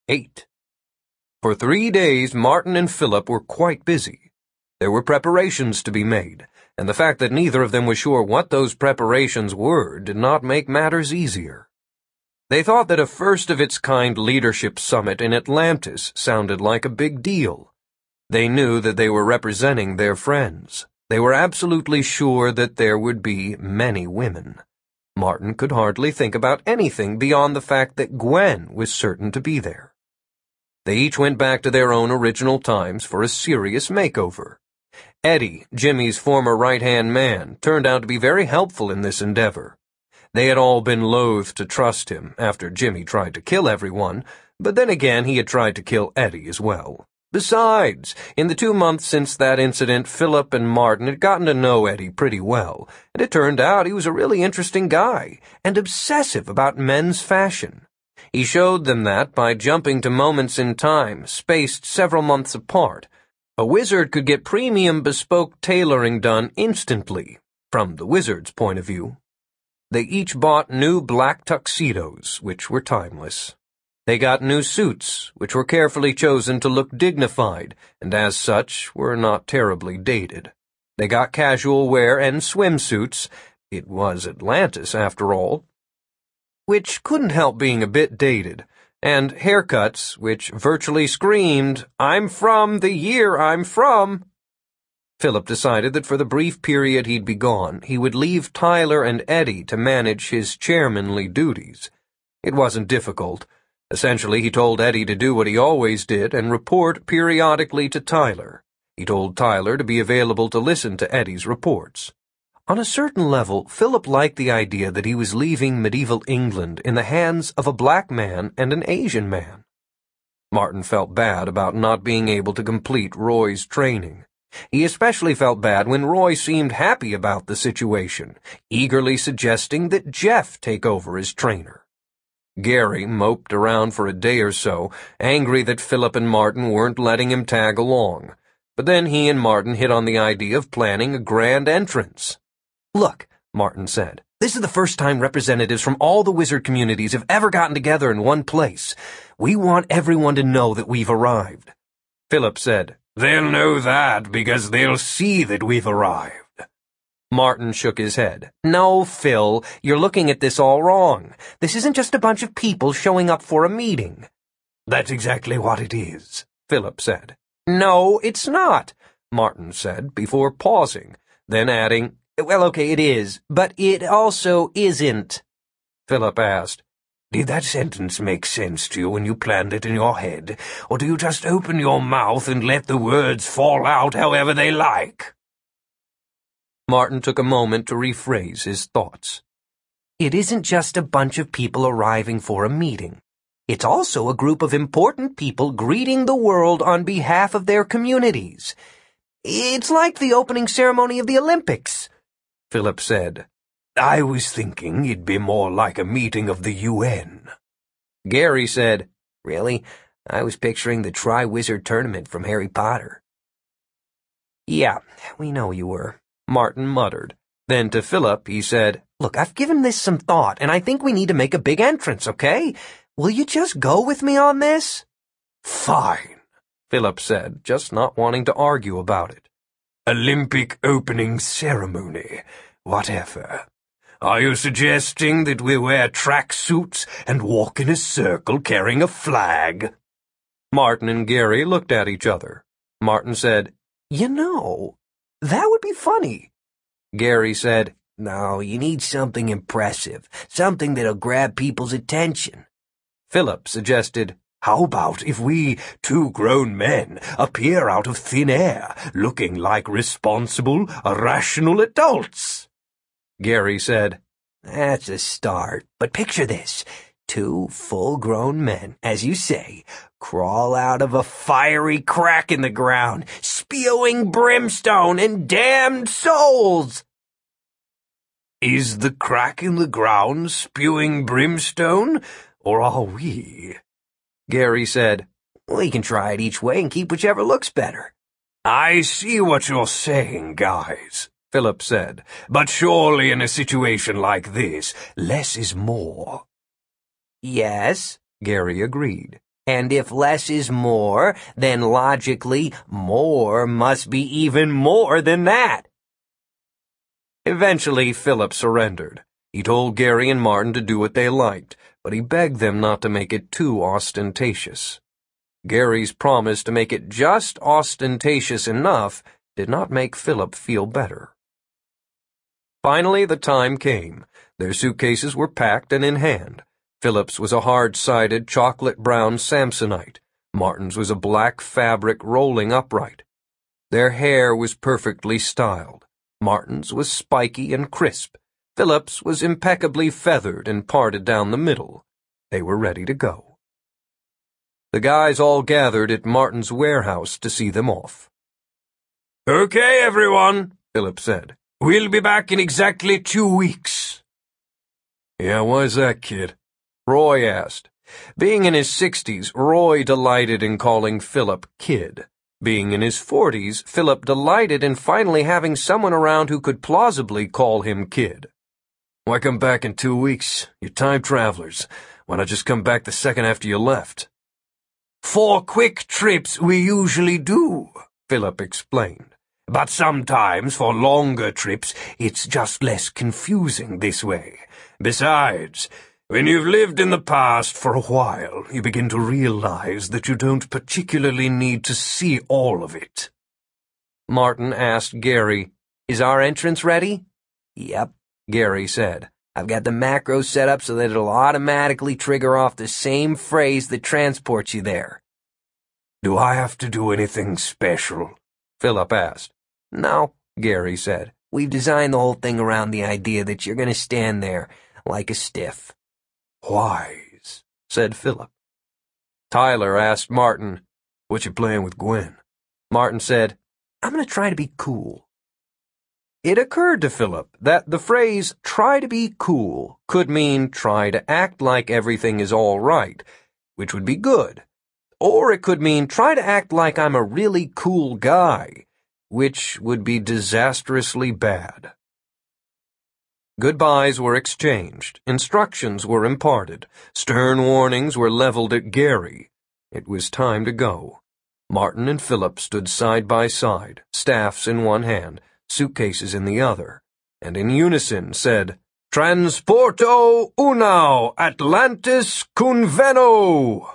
8. For 3 days, Martin and Philip were quite busy. There were preparations to be made, and the fact that neither of them was sure what those preparations were did not make matters easier. They thought that a first-of-its-kind leadership summit in Atlantis sounded like a big deal. They knew that they were representing their friends. They were absolutely sure that there would be many women. Martin could hardly think about anything beyond the fact that Gwen was certain to be there. They each went back to their own original times for a serious makeover. Eddie, Jimmy's former right-hand man, turned out to be very helpful in this endeavor. They had all been loath to trust him after Jimmy tried to kill everyone, but then again he had tried to kill Eddie as well. Besides, in the 2 months since that incident, Philip and Martin had gotten to know Eddie pretty well, and it turned out he was a really interesting guy, and obsessive about men's fashion. He showed them that by jumping to moments in time, spaced several months apart. A wizard could get premium bespoke tailoring done instantly, from the wizard's point of view. They each bought new black tuxedos, which were timeless. They got new suits, which were carefully chosen to look dignified, and as such were not terribly dated. They got casual wear and swimsuits. It was Atlantis, after all. Which couldn't help being a bit dated, and haircuts, which virtually screamed, "I'm from the year I'm from." Philip decided that for the brief period he'd be gone, he would leave Tyler and Eddie to manage his chairmanly duties. It wasn't difficult. Essentially, he told Eddie to do what he always did and report periodically to Tyler. He told Tyler to be available to listen to Eddie's reports. On a certain level, Philip liked the idea that he was leaving medieval England in the hands of a black man and an Asian man. Martin felt bad about not being able to complete Roy's training. He especially felt bad when Roy seemed happy about the situation, eagerly suggesting that Jeff take over as trainer. Gary moped around for a day or so, angry that Philip and Martin weren't letting him tag along. But then he and Martin hit on the idea of planning a grand entrance. "Look," Martin said, "this is the first time representatives from all the wizard communities have ever gotten together in one place. We want everyone to know that we've arrived." Philip said, "They'll know that because they'll see that we've arrived." Martin shook his head. "No, Phil, you're looking at this all wrong. This isn't just a bunch of people showing up for a meeting." "That's exactly what it is," Philip said. "No, it's not," Martin said before pausing, then adding, "Well, okay, it is, but it also isn't." Philip asked, "Did that sentence make sense to you when you planned it in your head, or do you just open your mouth and let the words fall out however they like?" Martin took a moment to rephrase his thoughts. "It isn't just a bunch of people arriving for a meeting. It's also a group of important people greeting the world on behalf of their communities. It's like the opening ceremony of the Olympics," Philip said. "I was thinking it'd be more like a meeting of the UN." Gary said, "Really? I was picturing the Tri-Wizard Tournament from Harry Potter." "Yeah, we know you were," Martin muttered. Then to Philip he said, "Look, I've given this some thought, and I think we need to make a big entrance, okay? Will you just go with me on this?" "Fine," Philip said, just not wanting to argue about it. "Olympic opening ceremony, whatever. Are you suggesting that we wear tracksuits and walk in a circle carrying a flag?" Martin and Gary looked at each other. Martin said, "You know, that would be funny." Gary said, "No, you need something impressive, something that'll grab people's attention." Philip suggested, "How about if we, 2 grown men, appear out of thin air, looking like responsible, rational adults?" Gary said, "That's a start, but picture this. 2 full-grown men, as you say, crawl out of a fiery crack in the ground, spewing brimstone and damned souls." "Is the crack in the ground spewing brimstone, or are we?" Gary said, "We can try it each way and keep whichever looks better." "I see what you're saying, guys," Philip said, "but surely in a situation like this, less is more." "Yes," Gary agreed. And if less is more, then logically, more must be even more than that. Eventually, Philip surrendered. He told Gary and Martin to do what they liked, but he begged them not to make it too ostentatious. Gary's promise to make it just ostentatious enough did not make Philip feel better. Finally, the time came. Their suitcases were packed and in hand. Philip's was a hard-sided chocolate-brown Samsonite. Martin's was a black fabric rolling upright. Their hair was perfectly styled. Martin's was spiky and crisp. Philip's was impeccably feathered and parted down the middle. They were ready to go. The guys all gathered at Martin's warehouse to see them off. "Okay, everyone," Philip said. "We'll be back in exactly 2 weeks." "Yeah, why's that, kid?" Roy asked. Being in his 60s, Roy delighted in calling Philip kid. Being in his 40s, Philip delighted in finally having someone around who could plausibly call him kid. "Why come back in 2 weeks? You're time travelers. Why not just come back the second after you left?" "For quick trips we usually do," Philip explained. "But sometimes for longer trips it's just less confusing this way. Besides, when you've lived in the past for a while, you begin to realize that you don't particularly need to see all of it." Martin asked Gary, "Is our entrance ready?" "Yep," Gary said. "I've got the macro set up so that it'll automatically trigger off the same phrase that transports you there." "Do I have to do anything special?" Philip asked. "No," Gary said. "We've designed the whole thing around the idea that you're going to stand there like a stiff." "Wise," said Philip. Tyler asked Martin, "What you playing with Gwen?" Martin said, "I'm going to try to be cool." It occurred to Philip that the phrase "try to be cool" could mean try to act like everything is all right, which would be good. Or it could mean try to act like I'm a really cool guy, which would be disastrously bad. Goodbyes were exchanged, instructions were imparted, stern warnings were leveled at Gary. It was time to go. Martin and Philip stood side by side, staffs in one hand, suitcases in the other, and in unison said, "Transporto unao Atlantis conveno."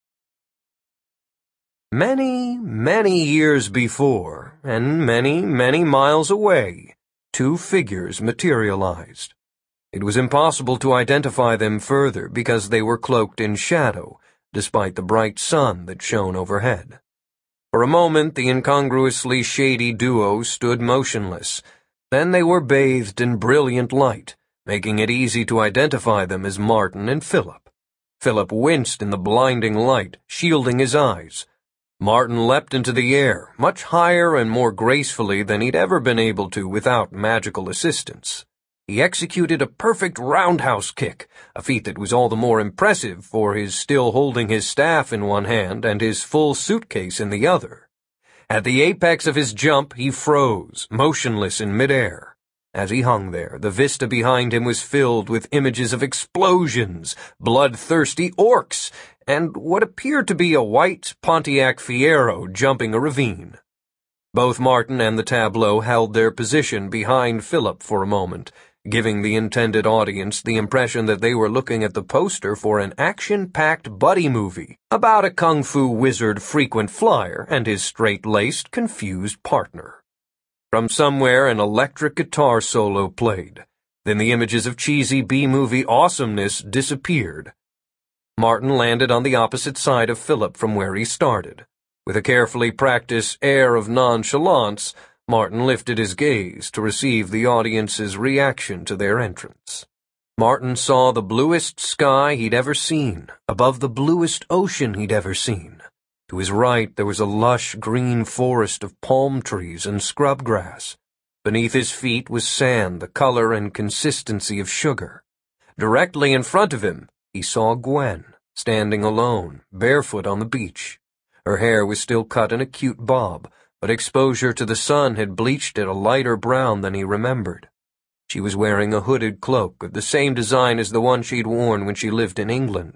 Many, many years before, and many, many miles away, 2 figures materialized. It was impossible to identify them further because they were cloaked in shadow, despite the bright sun that shone overhead. For a moment, the incongruously shady duo stood motionless. Then they were bathed in brilliant light, making it easy to identify them as Martin and Philip. Philip winced in the blinding light, shielding his eyes. Martin leapt into the air, much higher and more gracefully than he'd ever been able to without magical assistance. He executed a perfect roundhouse kick, a feat that was all the more impressive for his still holding his staff in one hand and his full suitcase in the other. At the apex of his jump, he froze, motionless in midair. As he hung there, the vista behind him was filled with images of explosions, bloodthirsty orcs, and what appeared to be a white Pontiac Fiero jumping a ravine. Both Martin and the tableau held their position behind Philip for a moment, giving the intended audience the impression that they were looking at the poster for an action-packed buddy movie about a kung fu wizard frequent flyer and his straight-laced, confused partner. From somewhere an electric guitar solo played. Then the images of cheesy B-movie awesomeness disappeared. Martin landed on the opposite side of Philip from where he started. With a carefully practiced air of nonchalance, Martin lifted his gaze to receive the audience's reaction to their entrance. Martin saw the bluest sky he'd ever seen, above the bluest ocean he'd ever seen. To his right there was a lush green forest of palm trees and scrub grass. Beneath his feet was sand the color and consistency of sugar. Directly in front of him, he saw Gwen, standing alone, barefoot on the beach. Her hair was still cut in a cute bob, but exposure to the sun had bleached it a lighter brown than he remembered. She was wearing a hooded cloak of the same design as the one she'd worn when she lived in England,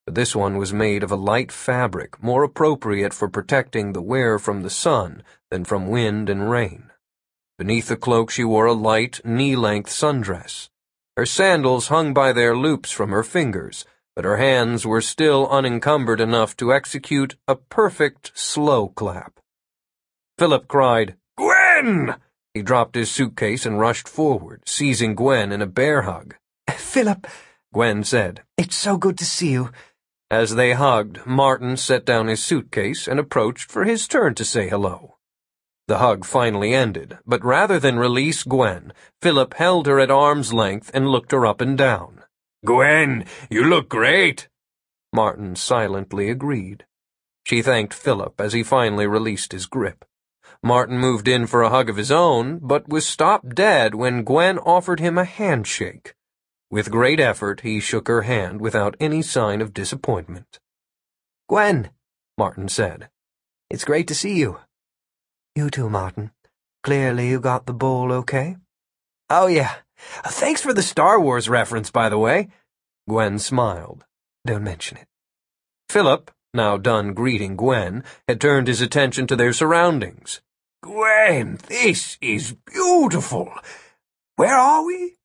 but this one was made of a light fabric more appropriate for protecting the wearer from the sun than from wind and rain. Beneath the cloak she wore a light, knee-length sundress. Her sandals hung by their loops from her fingers, but her hands were still unencumbered enough to execute a perfect slow clap. Philip cried, "Gwen!" He dropped his suitcase and rushed forward, seizing Gwen in a bear hug. "Philip," Gwen said. "it's so good to see you." As they hugged, Martin set down his suitcase and approached for his turn to say hello. The hug finally ended, but rather than release Gwen, Philip held her at arm's length and looked her up and down. "Gwen, you look great." Martin silently agreed. She thanked Philip as he finally released his grip. Martin moved in for a hug of his own, but was stopped dead when Gwen offered him a handshake. With great effort, he shook her hand without any sign of disappointment. "Gwen," Martin said. "it's great to see you." "You too, Martin. Clearly you got the bowl okay?" "Oh, yeah. Thanks for the Star Wars reference, by the way." Gwen smiled. "Don't mention it." Philip, now done greeting Gwen, had turned his attention to their surroundings. "Gwen, this is beautiful. Where are we?"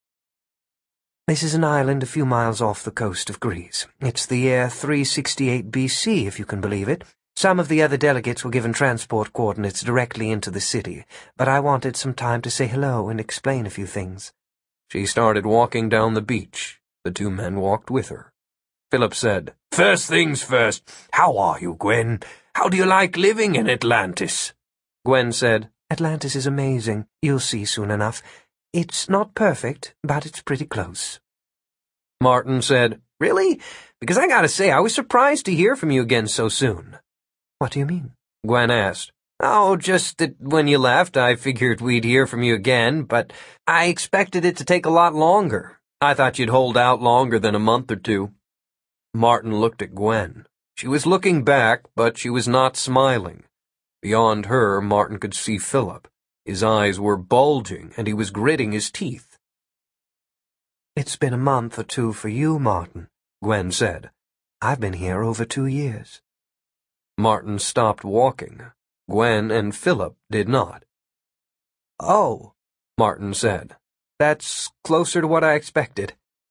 "This is an island a few miles off the coast of Greece. It's the year 368 BC, if you can believe it. Some of the other delegates were given transport coordinates directly into the city, but I wanted some time to say hello and explain a few things." She started walking down the beach. The two men walked with her. Philip said, "First things first, how are you, Gwen? How do you like living in Atlantis?" Gwen said, "Atlantis is amazing. You'll see soon enough. It's not perfect, but it's pretty close." Martin said, "Really? Because I gotta say, I was surprised to hear from you again so soon." "What do you mean?" Gwen asked. "Oh, just that when you left, I figured we'd hear from you again, but I expected it to take a lot longer. I thought you'd hold out longer than a month or two." Martin looked at Gwen. She was looking back, but she was not smiling. Beyond her, Martin could see Philip. His eyes were bulging, and he was gritting his teeth. "It's been a month or two for you, Martin," Gwen said. "I've been here over 2 years." Martin stopped walking. Gwen and Philip did not. "Oh," Martin said. "That's closer to what I expected."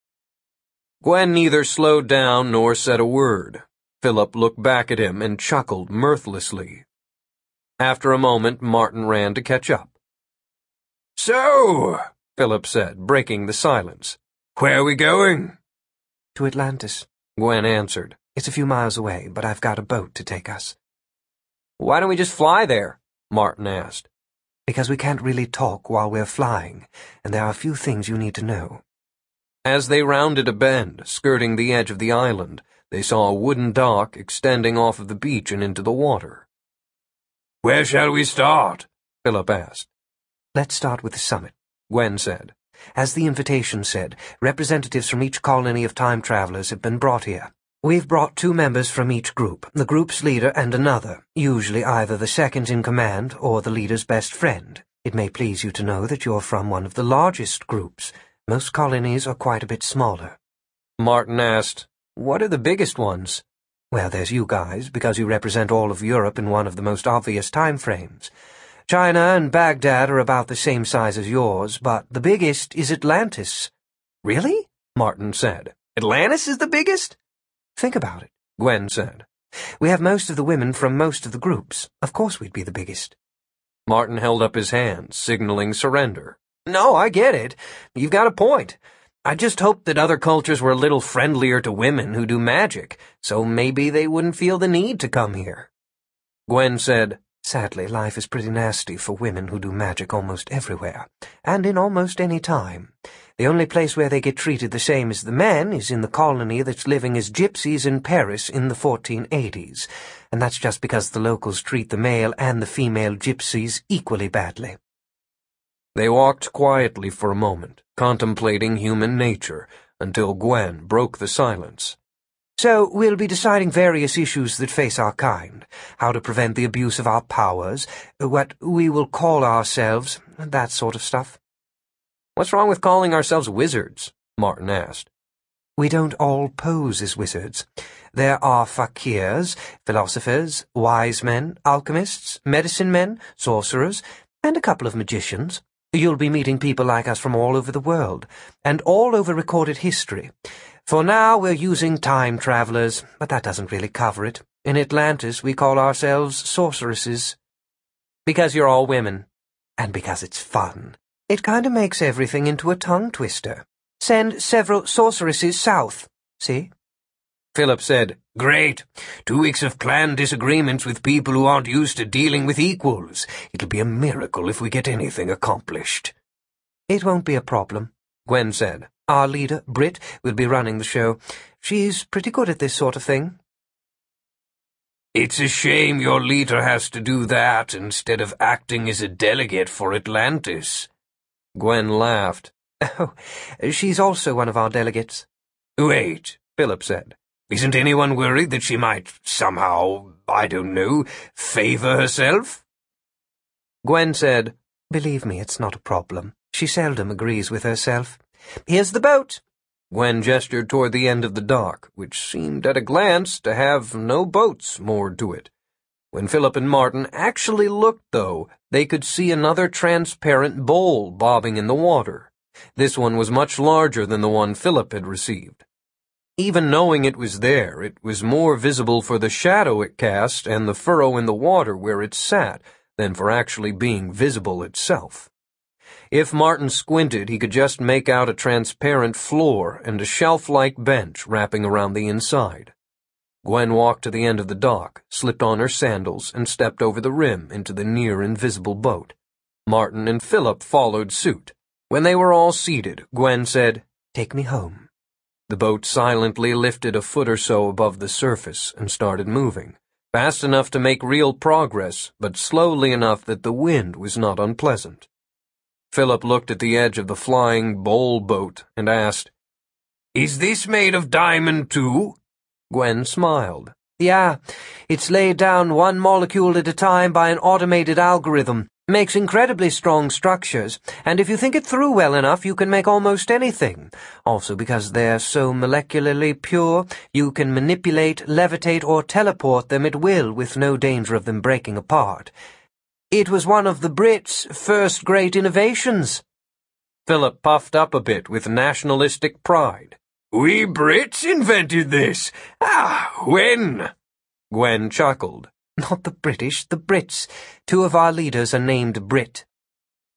Gwen neither slowed down nor said a word. Philip looked back at him and chuckled mirthlessly. After a moment, Martin ran to catch up. "So," Philip said, breaking the silence, "where are we going?" "To Atlantis," Gwen answered. "It's a few miles away, but I've got a boat to take us." "Why don't we just fly there?" Martin asked. "Because we can't really talk while we're flying, and there are a few things you need to know." As they rounded a bend, skirting the edge of the island, they saw a wooden dock extending off of the beach and into the water. "Where shall we start?" Philip asked. "Let's start with the summit," Gwen said. "As the invitation said, representatives from each colony of time travelers have been brought here. We've brought 2 members from each group, the group's leader and another, usually either the second in command or the leader's best friend. It may please you to know that you're from one of the largest groups. Most colonies are quite a bit smaller." Martin asked, "What are the biggest ones?" "Well, there's you guys, because you represent all of Europe in one of the most obvious time frames. China and Baghdad are about the same size as yours, but the biggest is Atlantis." "Really?" Martin said. "Atlantis is the biggest?" "Think about it," Gwen said. "We have most of the women from most of the groups. Of course we'd be the biggest." Martin held up his hand, signaling surrender. "No, I get it. You've got a point. I just hoped that other cultures were a little friendlier to women who do magic, so maybe they wouldn't feel the need to come here." Gwen said, "Sadly, life is pretty nasty for women who do magic almost everywhere, and in almost any time. The only place where they get treated the same as the men is in the colony that's living as gypsies in Paris in the 1480s, and that's just because the locals treat the male and the female gypsies equally badly." They walked quietly for a moment, contemplating human nature, until Gwen broke the silence. "So we'll be deciding various issues that face our kind, how to prevent the abuse of our powers, what we will call ourselves, that sort of stuff." "What's wrong with calling ourselves wizards?" Martin asked. We don't all pose as wizards. There are fakirs, philosophers, wise men, alchemists, medicine men, sorcerers, and a couple of magicians. You'll be meeting people like us from all over the world, and all over recorded history. For now, we're using time travelers, but that doesn't really cover it. In Atlantis, we call ourselves sorceresses. Because you're all women. And because it's fun. It kind of makes everything into a tongue twister. Send several sorceresses south. See? Philip said, "Great. 2 weeks of planned disagreements with people who aren't used to dealing with equals. It'll be a miracle if we get anything accomplished." "It won't be a problem," Gwen said. "Our leader, Britt, will be running the show. She's pretty good at this sort of thing." "It's a shame your leader has to do that instead of acting as a delegate for Atlantis." Gwen laughed. "Oh, she's also one of our delegates." "Wait," Philip said. "Isn't anyone worried that she might somehow, I don't know, favor herself?" Gwen said, "Believe me, it's not a problem. She seldom agrees with herself. Here's the boat." Gwen gestured toward the end of the dock, which seemed at a glance to have no boats moored to it. When Philip and Martin actually looked, though, they could see another transparent bowl bobbing in the water. This one was much larger than the one Philip had received. Even knowing it was there, it was more visible for the shadow it cast and the furrow in the water where it sat than for actually being visible itself. If Martin squinted, he could just make out a transparent floor and a shelf-like bench wrapping around the inside. Gwen walked to the end of the dock, slipped on her sandals, and stepped over the rim into the near-invisible boat. Martin and Philip followed suit. When they were all seated, Gwen said, "Take me home." The boat silently lifted a foot or so above the surface and started moving, fast enough to make real progress, but slowly enough that the wind was not unpleasant. Philip looked at the edge of the flying bowl boat and asked, "Is this made of diamond too?" Gwen smiled. "Yeah, it's laid down one molecule at a time by an automated algorithm. Makes incredibly strong structures, and if you think it through well enough, you can make almost anything. Also, because they're so molecularly pure, you can manipulate, levitate, or teleport them at will with no danger of them breaking apart. It was one of the Brits' first great innovations." Philip puffed up a bit with nationalistic pride. "We Brits invented this? When?" Gwen chuckled. "Not the British, the Brits. 2 of our leaders are named Brit."